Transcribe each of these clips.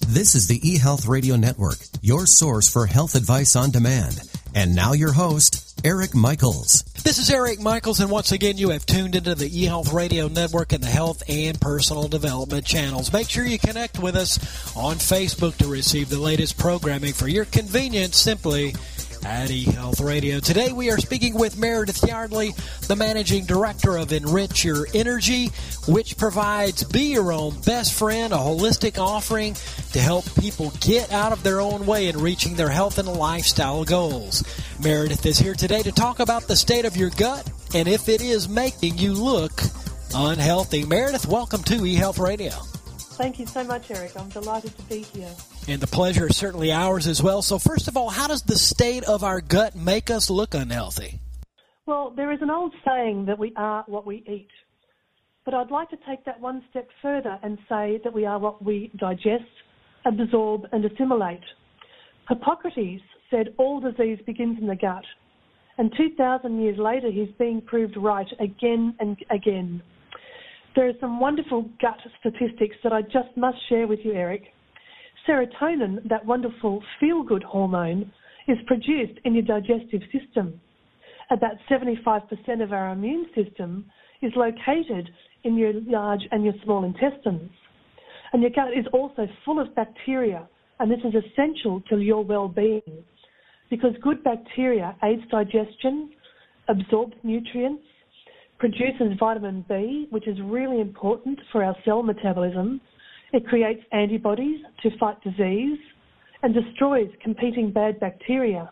This is the eHealth Radio Network, your source for health advice on demand. And now your host, Eric Michaels. This is Eric Michaels, and once again, you have tuned into the eHealth Radio Network and the Health and Personal Development channels. Make sure you connect with us on Facebook to receive the latest programming for your convenience, simply at eHealth Radio. Today we are speaking with Meredith Yardley, the Managing Director of Enrich Your Energy, which provides Be Your Own Best Friend, a holistic offering to help people get out of their own way in reaching their health and lifestyle goals. Meredith is here today to talk about the state of your gut and if it is making you look unhealthy. Meredith, welcome to eHealth Radio. Thank you so much, Eric. I'm delighted to be here. And the pleasure is certainly ours as well. So first of all, how does the state of our gut make us look unhealthy? Well, there is an old saying that we are what we eat. But I'd like to take that one step further and say that we are what we digest, absorb, and assimilate. Hippocrates said all disease begins in the gut. And 2,000 years later, he's being proved right again and again. There are some wonderful gut statistics that I just must share with you, Eric. Serotonin, that wonderful feel-good hormone, is produced in your digestive system. About 75% of our immune system is located in your large and your small intestines. And your gut is also full of bacteria, and this is essential to your well-being because good bacteria aids digestion, absorbs nutrients, produces vitamin B, which is really important for our cell metabolism. It creates antibodies to fight disease and destroys competing bad bacteria.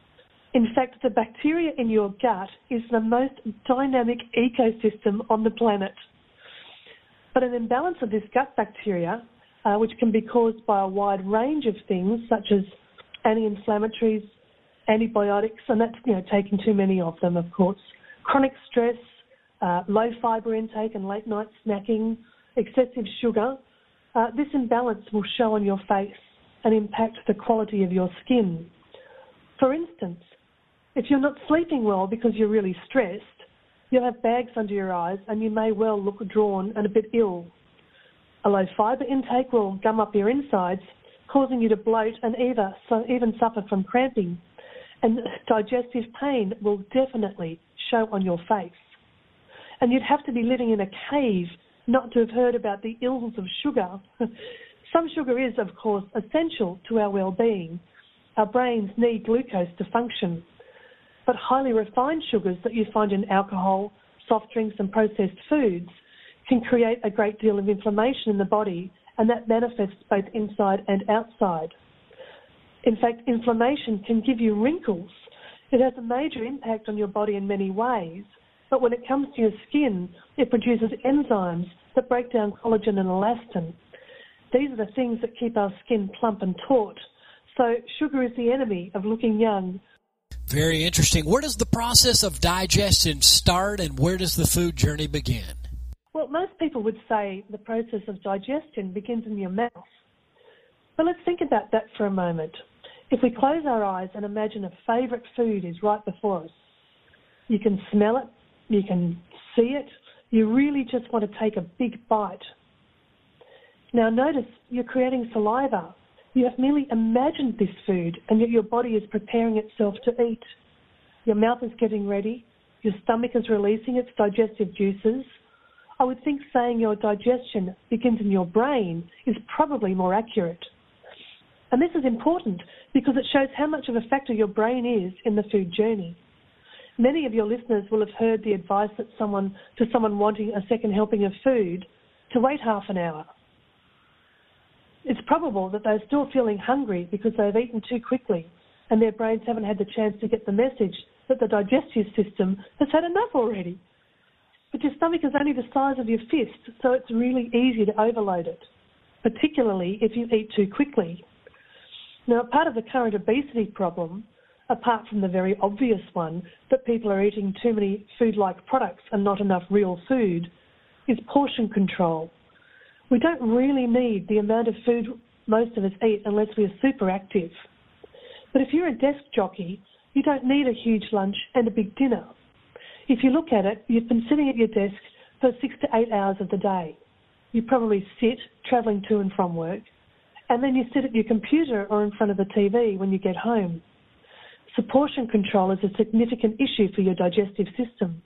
In fact, the bacteria in your gut is the most dynamic ecosystem on the planet. But an imbalance of this gut bacteria, which can be caused by a wide range of things such as anti-inflammatories, antibiotics, and that's taking too many of them, of course, chronic stress, low fibre intake and late night snacking, excessive sugar, this imbalance will show on your face and impact the quality of your skin. For instance, if you're not sleeping well because you're really stressed, you'll have bags under your eyes and you may well look drawn and a bit ill. A low fibre intake will gum up your insides, causing you to bloat and even suffer from cramping. And digestive pain will definitely show on your face. And you'd have to be living in a cave not to have heard about the ills of sugar. Some sugar is, of course, essential to our well-being. Our brains need glucose to function. But highly refined sugars that you find in alcohol, soft drinks and processed foods can create a great deal of inflammation in the body, and that manifests both inside and outside. In fact, inflammation can give you wrinkles. It has a major impact on your body in many ways. But when it comes to your skin, it produces enzymes that break down collagen and elastin. These are the things that keep our skin plump and taut. So sugar is the enemy of looking young. Very interesting. Where does the process of digestion start and where does the food journey begin? Well, most people would say the process of digestion begins in your mouth. But let's think about that for a moment. If we close our eyes and imagine a favourite food is right before us, you can smell it, you can see it, you really just want to take a big bite. Now notice you're creating saliva. You have merely imagined this food and yet your body is preparing itself to eat. Your mouth is getting ready, your stomach is releasing its digestive juices. I would think saying your digestion begins in your brain is probably more accurate. And this is important because it shows how much of a factor your brain is in the food journey. Many of your listeners will have heard the advice that someone wanting a second helping of food to wait half an hour. It's probable that they're still feeling hungry because they've eaten too quickly and their brains haven't had the chance to get the message that the digestive system has had enough already. But your stomach is only the size of your fist, so it's really easy to overload it, particularly if you eat too quickly. Now, part of the current obesity problem, apart from the very obvious one that people are eating too many food-like products and not enough real food, is portion control. We don't really need the amount of food most of us eat unless we are super active. But if you're a desk jockey, you don't need a huge lunch and a big dinner. If you look at it, you've been sitting at your desk for 6 to 8 hours of the day. You probably sit, travelling to and from work, And then you sit at your computer or in front of the TV when you get home. So portion control is a significant issue for your digestive system.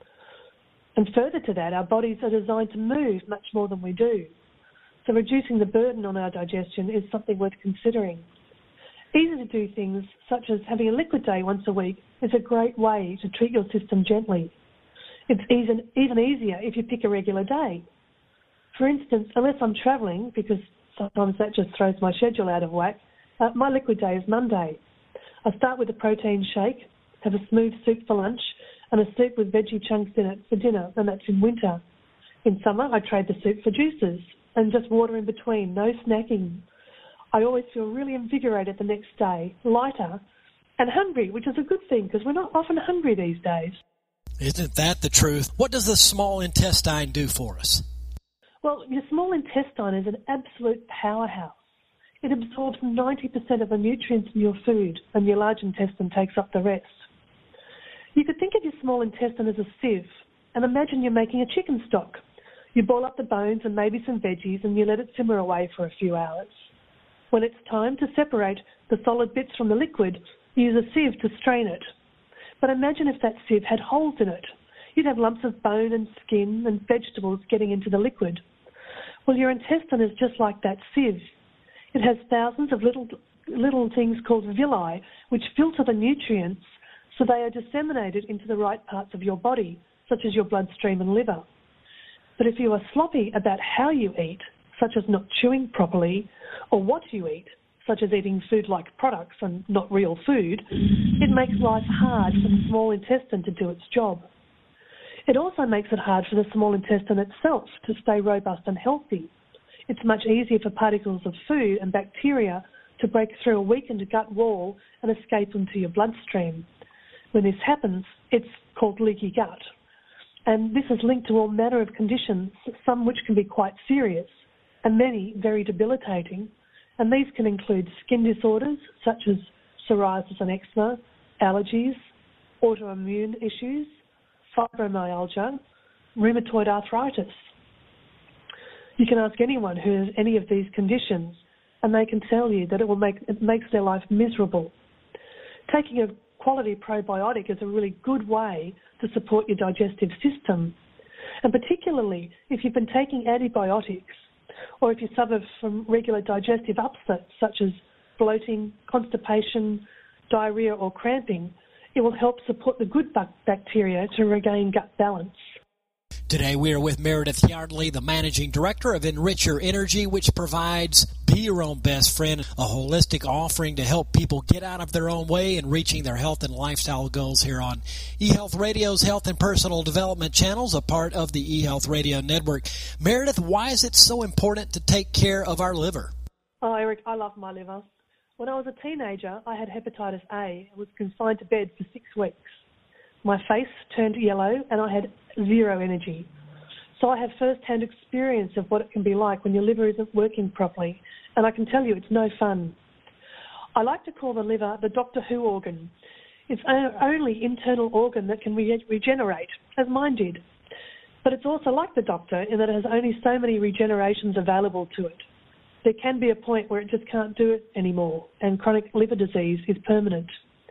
And further to that, our bodies are designed to move much more than we do. So reducing the burden on our digestion is something worth considering. Easy to do things such as having a liquid day once a week is a great way to treat your system gently. It's even easier if you pick a regular day. For instance, unless I'm travelling, because sometimes that just throws my schedule out of whack, my liquid day is Monday. I start with a protein shake, have a smooth soup for lunch, and a soup with veggie chunks in it for dinner, and that's in winter. In summer, I trade the soup for juices and just water in between, no snacking. I always feel really invigorated the next day, lighter and hungry, which is a good thing because we're not often hungry these days. Isn't that the truth? What does the small intestine do for us? Well, your small intestine is an absolute powerhouse. It absorbs 90% of the nutrients in your food, and your large intestine takes up the rest. You could think of your small intestine as a sieve, and imagine you're making a chicken stock. You boil up the bones and maybe some veggies, and you let it simmer away for a few hours. When it's time to separate the solid bits from the liquid, you use a sieve to strain it. But imagine if that sieve had holes in it. You'd have lumps of bone and skin and vegetables getting into the liquid. Well, your intestine is just like that sieve. It has thousands of little things called villi, which filter the nutrients so they are disseminated into the right parts of your body, such as your bloodstream and liver. But if you are sloppy about how you eat, such as not chewing properly, or what you eat, such as eating food-like products and not real food, it makes life hard for the small intestine to do its job. It also makes it hard for the small intestine itself to stay robust and healthy. It's much easier for particles of food and bacteria to break through a weakened gut wall and escape into your bloodstream. When this happens, it's called leaky gut. And this is linked to all manner of conditions, some which can be quite serious and many very debilitating. And these can include skin disorders such as psoriasis and eczema, allergies, autoimmune issues, fibromyalgia, rheumatoid arthritis. You can ask anyone who has any of these conditions and they can tell you that it makes their life miserable. Taking a quality probiotic is a really good way to support your digestive system. And particularly if you've been taking antibiotics or if you suffer from regular digestive upsets such as bloating, constipation, diarrhea or cramping, it will help support the good bacteria to regain gut balance. Today we are with Meredith Yardley, the Managing Director of Enrich Your Energy, which provides Be Your Own Best Friend, a holistic offering to help people get out of their own way in reaching their health and lifestyle goals here on eHealth Radio's Health and Personal Development channels, a part of the eHealth Radio Network. Meredith, why is it so important to take care of our liver? Oh, Eric, I love my liver. When I was a teenager, I had hepatitis A and was confined to bed for 6 weeks. My face turned yellow and I had zero energy. So I have first-hand experience of what it can be like when your liver isn't working properly, and I can tell you it's no fun. I like to call the liver the Doctor Who organ. It's our only internal organ that can regenerate, as mine did. But it's also like the doctor in that it has only so many regenerations available to it. There can be a point where it just can't do it anymore, and chronic liver disease is permanent.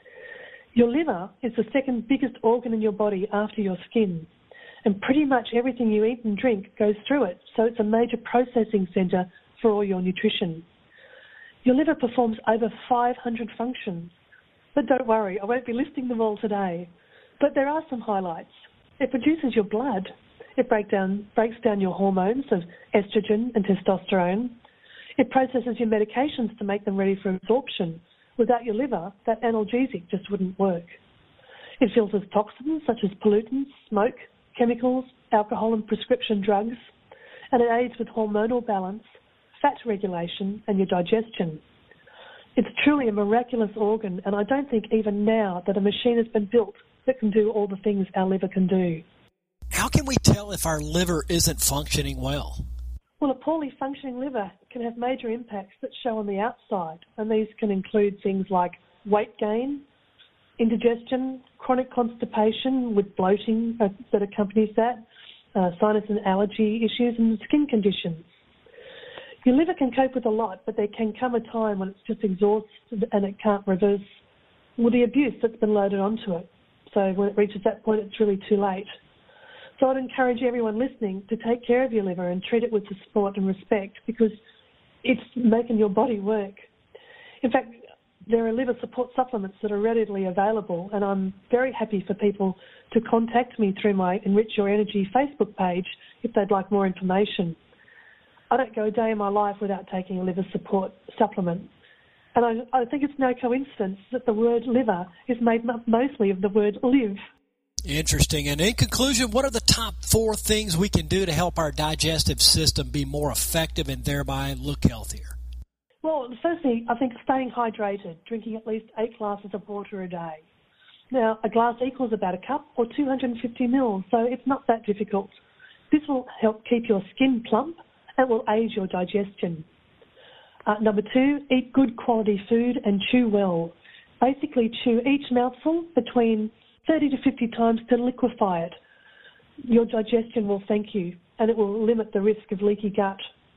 Your liver is the second biggest organ in your body after your skin, and pretty much everything you eat and drink goes through it, so it's a major processing centre for all your nutrition. Your liver performs over 500 functions, but don't worry, I won't be listing them all today. But there are some highlights. It produces your blood. It breaks down your hormones of estrogen and testosterone. It processes your medications to make them ready for absorption. Without your liver, that analgesic just wouldn't work. It filters toxins such as pollutants, smoke, chemicals, alcohol and prescription drugs, and it aids with hormonal balance, fat regulation and your digestion. It's truly a miraculous organ, and I don't think even now that a machine has been built that can do all the things our liver can do. How can we tell if our liver isn't functioning well? Well, a poorly functioning liver can have major impacts that show on the outside, and these can include things like weight gain, indigestion, chronic constipation with bloating that accompanies that, sinus and allergy issues, and skin conditions. Your liver can cope with a lot, but there can come a time when it's just exhausted and it can't reverse the abuse that's been loaded onto it. So when it reaches that point, it's really too late. So I'd encourage everyone listening to take care of your liver and treat it with support and respect, because it's making your body work. In fact, there are liver support supplements that are readily available, and I'm very happy for people to contact me through my Enrich Your Energy Facebook page if they'd like more information. I don't go a day in my life without taking a liver support supplement. And I think it's no coincidence that the word liver is made up mostly of the word live. Interesting. And in conclusion, what are the top 4 things we can do to help our digestive system be more effective and thereby look healthier? Well, firstly, I think staying hydrated, drinking at least 8 glasses of water a day. Now, a glass equals about a cup or 250 mils, so it's not that difficult. This will help keep your skin plump and will aid your digestion. Number 2, eat good quality food and chew well. Basically, chew each mouthful between 30 to 50 times to liquefy it. Your digestion will thank you, and it will limit the risk of leaky gut.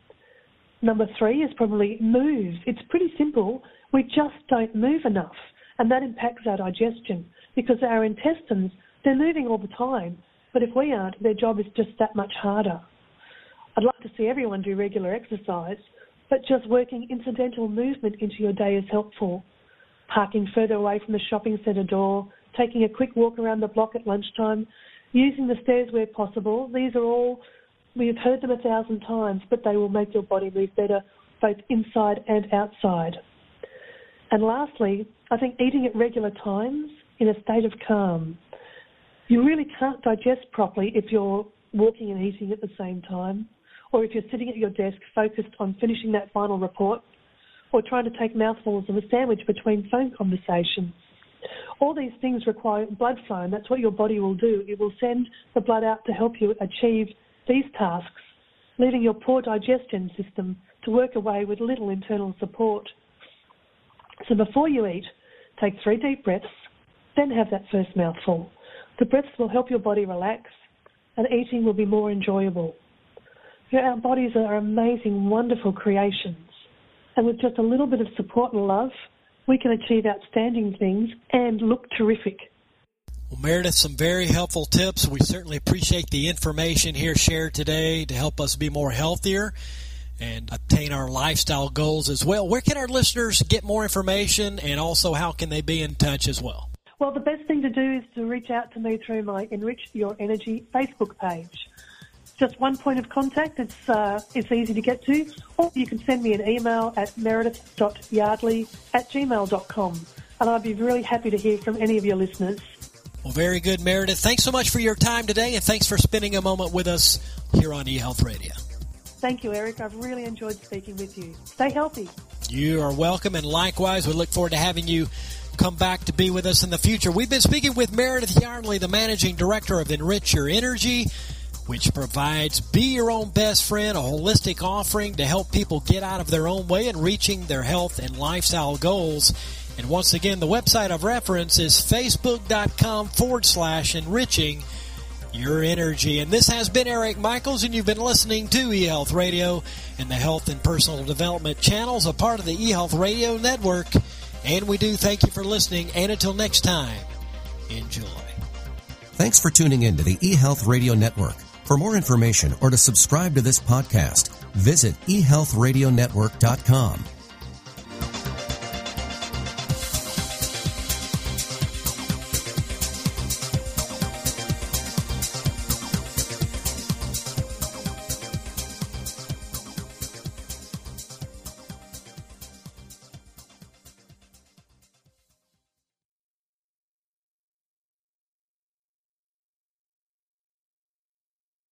Number 3 is probably move. It's pretty simple. We just don't move enough, and that impacts our digestion because our intestines, they're moving all the time, but if we aren't, their job is just that much harder. I'd like to see everyone do regular exercise, but just working incidental movement into your day is helpful. Parking further away from the shopping centre door, taking a quick walk around the block at lunchtime, using the stairs where possible. These are all, we have heard them 1,000 times, but they will make your body move better both inside and outside. And lastly, I think eating at regular times in a state of calm. You really can't digest properly if you're walking and eating at the same time, or if you're sitting at your desk focused on finishing that final report, or trying to take mouthfuls of a sandwich between phone conversations. All these things require blood flow, and that's what your body will do. It will send the blood out to help you achieve these tasks, leaving your poor digestion system to work away with little internal support. So before you eat, take 3 deep breaths, then have that first mouthful. The breaths will help your body relax, and eating will be more enjoyable. You know, our bodies are amazing, wonderful creations, and with just a little bit of support and love, we can achieve outstanding things and look terrific. Well, Meredith, some very helpful tips. We certainly appreciate the information here shared today to help us be more healthier and obtain our lifestyle goals as well. Where can our listeners get more information, and also how can they be in touch as well? Well, the best thing to do is to reach out to me through my Enrich Your Energy Facebook page. Just one point of contact. It's easy to get to. Or you can send me an email at meredith.yardley@gmail.com. And I'd be really happy to hear from any of your listeners. Well, very good, Meredith. Thanks so much for your time today, and thanks for spending a moment with us here on eHealth Radio. Thank you, Eric. I've really enjoyed speaking with you. Stay healthy. You are welcome, and likewise, we look forward to having you come back to be with us in the future. We've been speaking with Meredith Yardley, the Managing Director of Enrich Your Energy, which provides Be Your Own Best Friend, a holistic offering to help people get out of their own way and reaching their health and lifestyle goals. And once again, the website of reference is facebook.com/enriching your energy. And this has been Eric Michaels, and you've been listening to eHealth Radio and the Health and Personal Development channels, a part of the eHealth Radio Network. And we do thank you for listening, and until next time, enjoy. Thanks for tuning in to the eHealth Radio Network. For more information or to subscribe to this podcast, visit eHealthRadioNetwork.com.